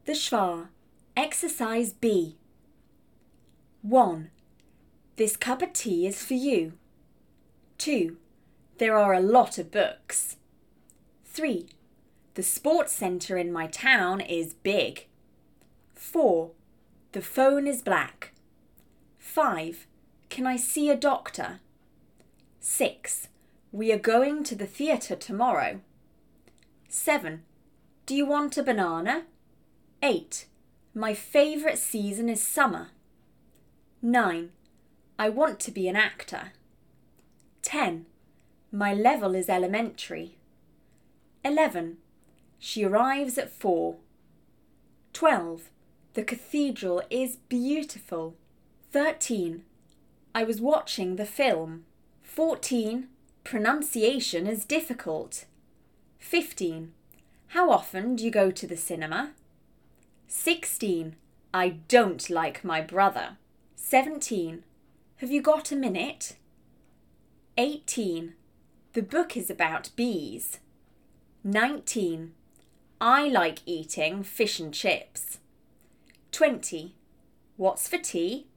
The Schwa. Exercise B. 1. This cup of tea is for you. 2. There are a lot of books. 3. The sports centre in my town is big. 4. The phone is black. 5. Can I see a doctor? 6. We are going to the theatre tomorrow. 7. Do you want a banana? 8. My favourite season is summer. 9. I want to be an actor. 10. My level is elementary. 11. She arrives at 4. 12. The cathedral is beautiful. 13. I was watching the film. 14. Pronunciation is difficult. 15. How often do you go to the cinema? 16. I don't like my brother. 17. Have you got a minute? 18. The book is about bees. 19. I like eating fish and chips. 20. What's for tea?